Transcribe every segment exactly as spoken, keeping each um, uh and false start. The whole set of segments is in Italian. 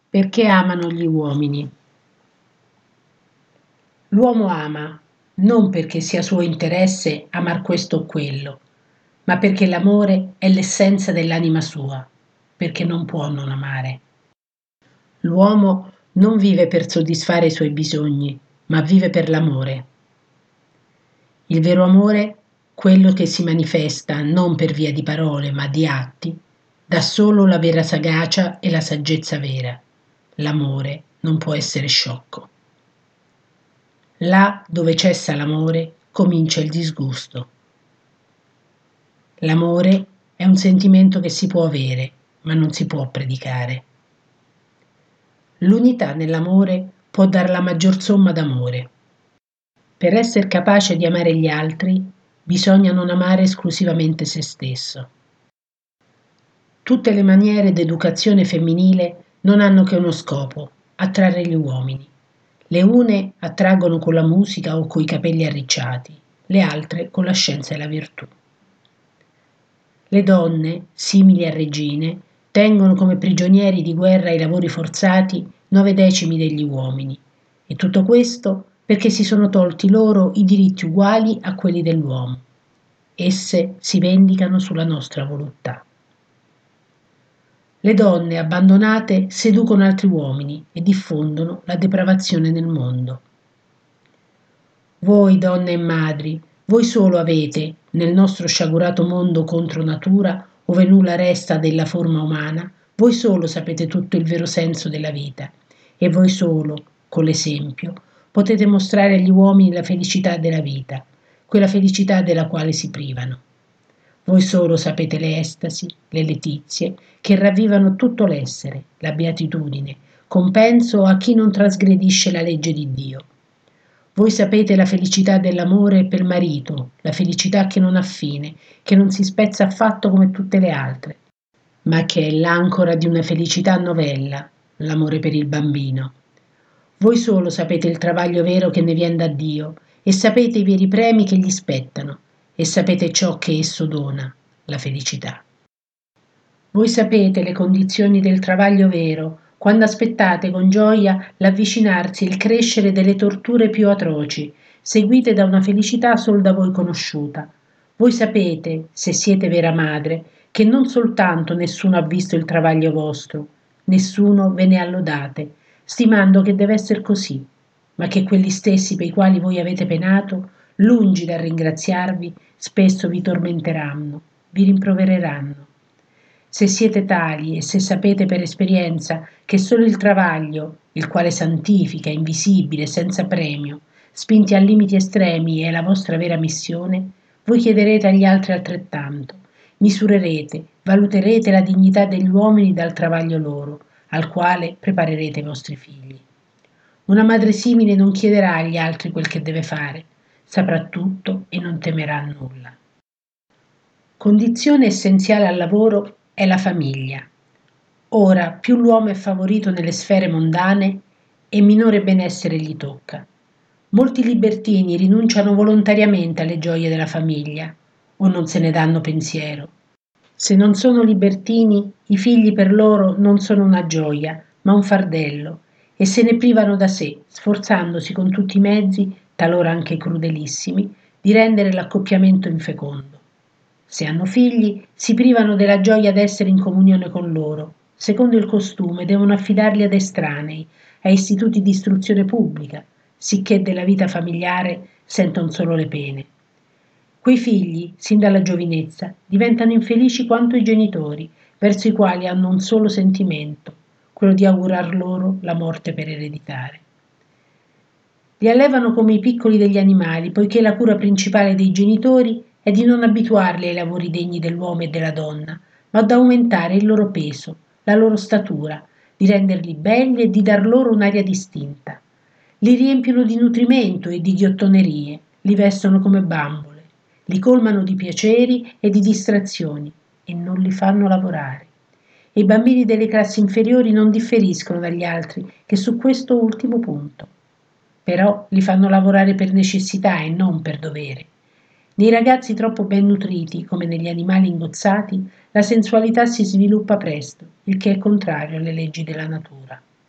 Perché amano gli uomini. L'uomo ama, non perché sia suo interesse amar questo o quello, ma perché l'amore è l'essenza dell'anima sua, perché non può non amare. L'uomo non vive per soddisfare i suoi bisogni, ma vive per l'amore. Il vero amore, quello che si manifesta non per via di parole, ma di atti, dà solo la vera sagacia e la saggezza vera. L'amore non può essere sciocco. Là dove cessa l'amore, comincia il disgusto. L'amore è un sentimento che si può avere, ma non si può predicare. L'unità nell'amore può dar la maggior somma d'amore. Per essere capace di amare gli altri, bisogna non amare esclusivamente se stesso. Tutte le maniere d'educazione femminile non hanno che uno scopo: attrarre gli uomini. Le une attraggono con la musica o coi capelli arricciati, le altre con la scienza e la virtù. Le donne, simili a regine, tengono come prigionieri di guerra ai lavori forzati nove decimi degli uomini, e tutto questo perché si sono tolti loro i diritti uguali a quelli dell'uomo. Esse si vendicano sulla nostra volontà. Le donne abbandonate seducono altri uomini e diffondono la depravazione nel mondo. Voi donne e madri, voi solo avete, nel nostro sciagurato mondo contro natura, ove nulla resta della forma umana, voi solo sapete tutto il vero senso della vita, e voi solo, con l'esempio, potete mostrare agli uomini la felicità della vita, quella felicità della quale si privano. Voi solo sapete le estasi, le letizie, che ravvivano tutto l'essere, la beatitudine, compenso a chi non trasgredisce la legge di Dio. Voi sapete la felicità dell'amore per marito, la felicità che non ha fine, che non si spezza affatto come tutte le altre, ma che è l'ancora di una felicità novella, l'amore per il bambino. Voi solo sapete il travaglio vero che ne viene da Dio e sapete i veri premi che gli spettano e sapete ciò che esso dona, la felicità. Voi sapete le condizioni del travaglio vero, quando aspettate con gioia l'avvicinarsi e il crescere delle torture più atroci, seguite da una felicità sol da voi conosciuta. Voi sapete, se siete vera madre, che non soltanto nessuno ha visto il travaglio vostro, nessuno ve ne ha lodate, stimando che deve essere così, ma che quelli stessi per i quali voi avete penato, lungi dal ringraziarvi, spesso vi tormenteranno, vi rimprovereranno. Se siete tali e se sapete per esperienza che solo il travaglio, il quale santifica, invisibile, senza premio, spinti a limiti estremi è la vostra vera missione, voi chiederete agli altri altrettanto, misurerete, valuterete la dignità degli uomini dal travaglio loro, al quale preparerete i vostri figli. Una madre simile non chiederà agli altri quel che deve fare, saprà tutto e non temerà nulla. Condizione essenziale al lavoro è la famiglia. Ora, più l'uomo è favorito nelle sfere mondane e minore benessere gli tocca. Molti libertini rinunciano volontariamente alle gioie della famiglia o non se ne danno pensiero. Se non sono libertini, i figli per loro non sono una gioia, ma un fardello, e se ne privano da sé, sforzandosi con tutti i mezzi, talora anche crudelissimi, di rendere l'accoppiamento infecondo. Se hanno figli, si privano della gioia d'essere in comunione con loro. Secondo il costume, devono affidarli ad estranei, a istituti di istruzione pubblica, sicché della vita familiare sentono solo le pene. Quei figli, sin dalla giovinezza, diventano infelici quanto i genitori, verso i quali hanno un solo sentimento, quello di augurar loro la morte per ereditare. Li allevano come i piccoli degli animali, poiché la cura principale dei genitori è di non abituarli ai lavori degni dell'uomo e della donna, ma ad aumentare il loro peso, la loro statura, di renderli belli e di dar loro un'aria distinta. Li riempiono di nutrimento e di ghiottonerie, li vestono come bambole, li colmano di piaceri e di distrazioni e non li fanno lavorare. E i bambini delle classi inferiori non differiscono dagli altri che su questo ultimo punto. Però li fanno lavorare per necessità e non per dovere. Nei ragazzi troppo ben nutriti, come negli animali ingozzati, la sensualità si sviluppa presto, il che è contrario alle leggi della natura.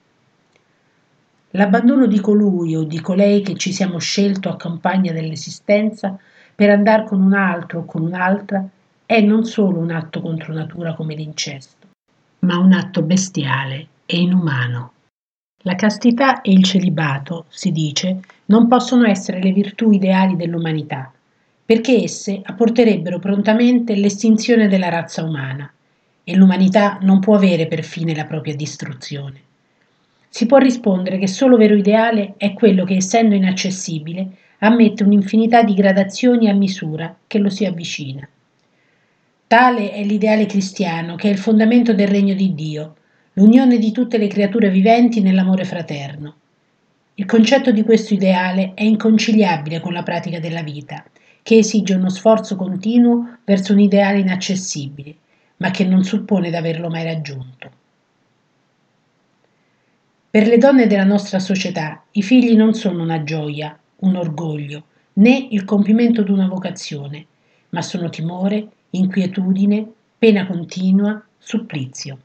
L'abbandono di colui o di colei che ci siamo scelto a campagna dell'esistenza per andare con un altro o con un'altra è non solo un atto contro natura come l'incesto, ma un atto bestiale e inumano. La castità e il celibato, si dice, non possono essere le virtù ideali dell'umanità, perché esse apporterebbero prontamente l'estinzione della razza umana e l'umanità non può avere per fine la propria distruzione. Si può rispondere che solo vero ideale è quello che, essendo inaccessibile, ammette un'infinità di gradazioni a misura che lo si avvicina. Tale è l'ideale cristiano, che è il fondamento del regno di Dio, l'unione di tutte le creature viventi nell'amore fraterno. Il concetto di questo ideale è inconciliabile con la pratica della vita, che esige uno sforzo continuo verso un ideale inaccessibile, ma che non suppone d'averlo mai raggiunto. Per le donne della nostra società i figli non sono una gioia, un orgoglio, né il compimento di una vocazione, ma sono timore, inquietudine, pena continua, supplizio.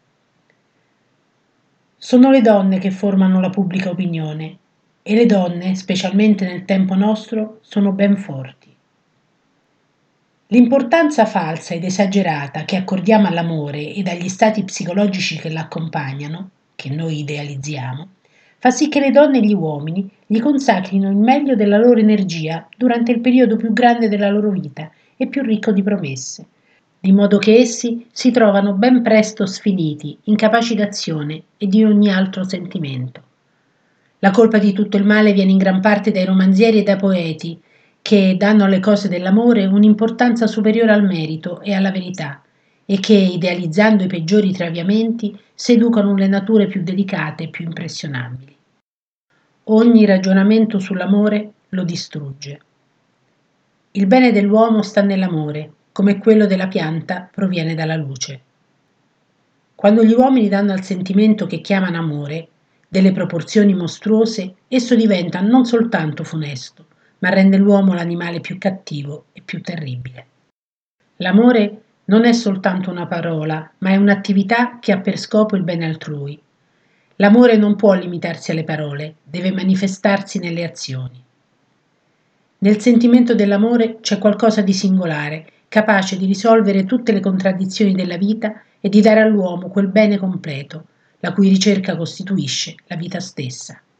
Sono le donne che formano la pubblica opinione e le donne, specialmente nel tempo nostro, sono ben forti. L'importanza falsa ed esagerata che accordiamo all'amore ed agli stati psicologici che l'accompagnano, che noi idealizziamo, fa sì che le donne e gli uomini gli consacrino il meglio della loro energia durante il periodo più grande della loro vita e più ricco di promesse, di modo che essi si trovano ben presto sfiniti, incapaci d'azione e di ogni altro sentimento. La colpa di tutto il male viene in gran parte dai romanzieri e dai poeti, che danno alle cose dell'amore un'importanza superiore al merito e alla verità, e che, idealizzando i peggiori traviamenti, seducono le nature più delicate e più impressionabili. Ogni ragionamento sull'amore lo distrugge. Il bene dell'uomo sta nell'amore, come quello della pianta proviene dalla luce. Quando gli uomini danno al sentimento che chiamano amore delle proporzioni mostruose, esso diventa non soltanto funesto, ma rende l'uomo l'animale più cattivo e più terribile. L'amore non è soltanto una parola, ma è un'attività che ha per scopo il bene altrui. L'amore non può limitarsi alle parole, deve manifestarsi nelle azioni. Nel sentimento dell'amore c'è qualcosa di singolare, capace di risolvere tutte le contraddizioni della vita e di dare all'uomo quel bene completo, la cui ricerca costituisce la vita stessa.